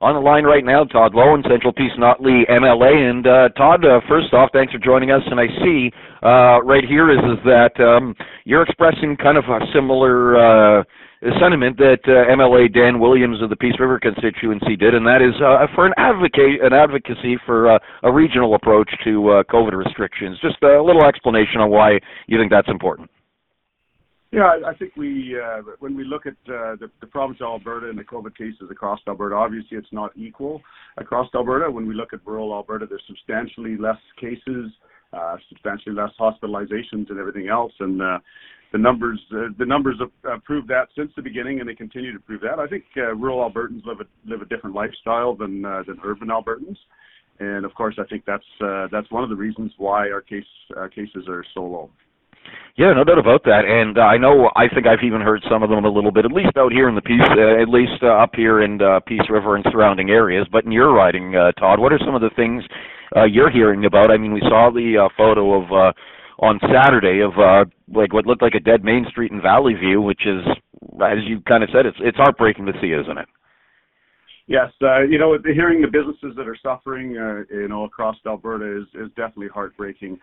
On the line right now, Todd Loewen, Central Peace Notley MLA. And Todd, first off, thanks for joining us. And I see right here is that you're expressing kind of a similar sentiment that MLA Dan Williams of the Peace River constituency did, and that is for an advocacy for a regional approach to COVID restrictions. Just a little explanation on why you think that's important. Yeah, I think when we look at the province of Alberta and the COVID cases across Alberta, obviously it's not equal across Alberta. When we look at rural Alberta, there's substantially less cases, substantially less hospitalizations and everything else, and the numbers have proved that since the beginning, and they continue to prove that. I think rural Albertans live a different lifestyle than urban Albertans, and of course I think that's one of the reasons why our cases are so low. Yeah, no doubt about that. And I think I've even heard some of them a little bit, at least out here in the Peace, at least up here in Peace River and surrounding areas. But in your riding, Todd, what are some of the things you're hearing about? I mean, we saw the photo of on Saturday of like what looked like a dead Main Street in Valley View, which is, as you kind of said, it's heartbreaking to see, isn't it? Yes, hearing the businesses that are suffering, across Alberta is definitely heartbreaking.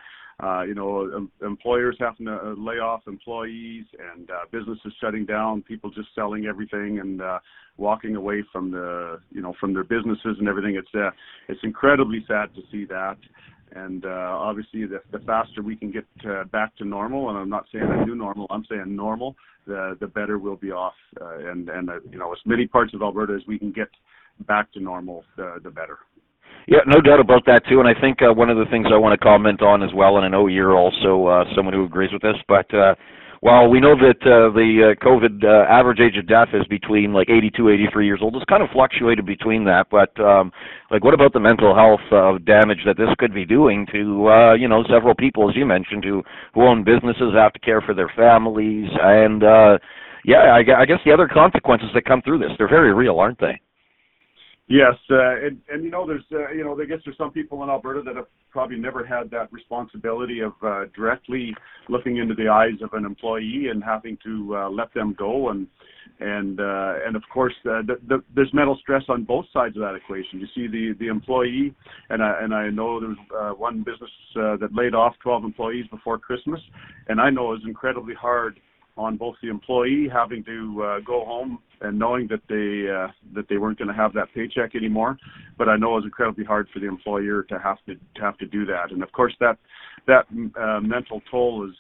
Employers having to lay off employees and businesses shutting down, people just selling everything and walking away from from their businesses and everything. It's incredibly sad to see that. And obviously, the faster we can get back to normal, and I'm not saying a new normal, I'm saying normal, the better we'll be off. And as many parts of Alberta as we can get back to normal, the better. Yeah, no doubt about that, too. And I think one of the things I want to comment on as well, and I know you're also someone who agrees with this, but while we know that the COVID average age of death is between like 82, 83 years old, it's kind of fluctuated between that. But what about the mental health damage that this could be doing to, several people, as you mentioned, who own businesses, have to care for their families. And, I guess the other consequences that come through this, they're very real, aren't they? Yes, there's I guess there's some people in Alberta that have probably never had that responsibility of directly looking into the eyes of an employee and having to let them go, and of course there's mental stress on both sides of that equation. You see the employee, and I know there was one business that laid off 12 employees before Christmas, and I know it was incredibly hard on both the employee having to go home and knowing that they weren't going to have that paycheck anymore, but I know it was incredibly hard for the employer to have to do that. And of course, that mental toll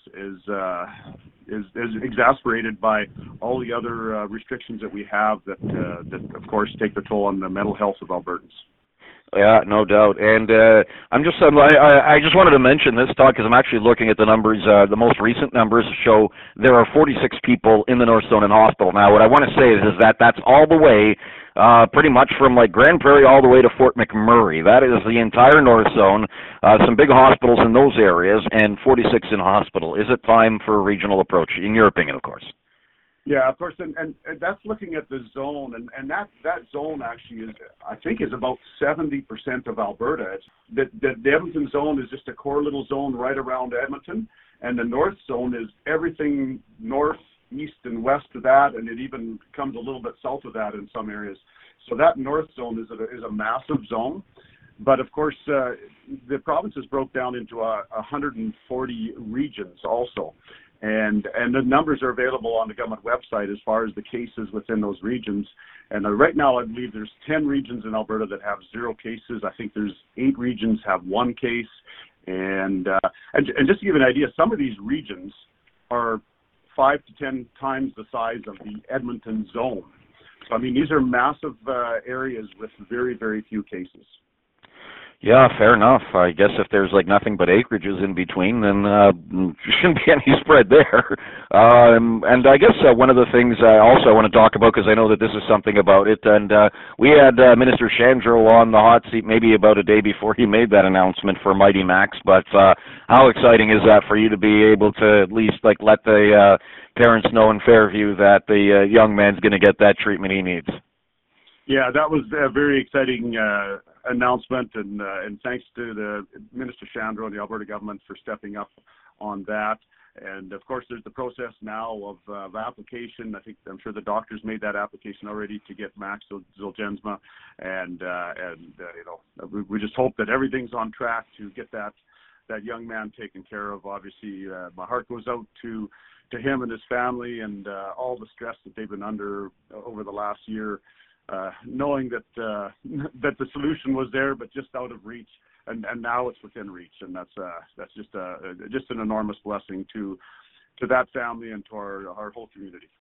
is exasperated by all the other restrictions that we have that of course take the toll on the mental health of Albertans. Yeah, no doubt. And I just wanted to mention this, Todd, because I'm actually looking at the numbers. The most recent numbers show there are 46 people in the North Zone in hospital. Now, what I want to say is that that's all the way, pretty much from like Grand Prairie all the way to Fort McMurray. That is the entire North Zone, some big hospitals in those areas, and 46 in hospital. Is it time for a regional approach, in your opinion, of course? Yeah, of course, and that's looking at the zone, and that zone actually is about 70% of Alberta. The Edmonton zone is just a core little zone right around Edmonton, and the North Zone is everything north, east, and west of that, and it even comes a little bit south of that in some areas. So that North Zone is a massive zone, but of course the province is broke down into 140 regions also. And the numbers are available on the government website as far as the cases within those regions. And right now, I believe there's 10 regions in Alberta that have 0 cases. I think there's 8 regions have 1 case. And just to give you an idea, some of these regions are 5 to 10 times the size of the Edmonton zone. So, I mean, these are massive areas with very, very few cases. Yeah, fair enough. I guess if there's like nothing but acreages in between, then there shouldn't be any spread there. And I guess one of the things I also want to talk about, because I know that this is something about it, and we had Minister Shandro on the hot seat maybe about a day before he made that announcement for Mighty Max, but how exciting is that for you to be able to at least like let the parents know in Fairview that the young man's going to get that treatment he needs? Yeah, that was a very exciting announcement, and thanks to the Minister Shandro and the Alberta government for stepping up on that. And of course, there's the process now of application. I'm sure the doctors made that application already to get Max Zolgensma, and we just hope that everything's on track to get that young man taken care of. Obviously, my heart goes out to him and his family, and all the stress that they've been under over the last year, knowing that the solution was there, but just out of reach. And now it's within reach, and that's just an enormous blessing to that family and to our whole community.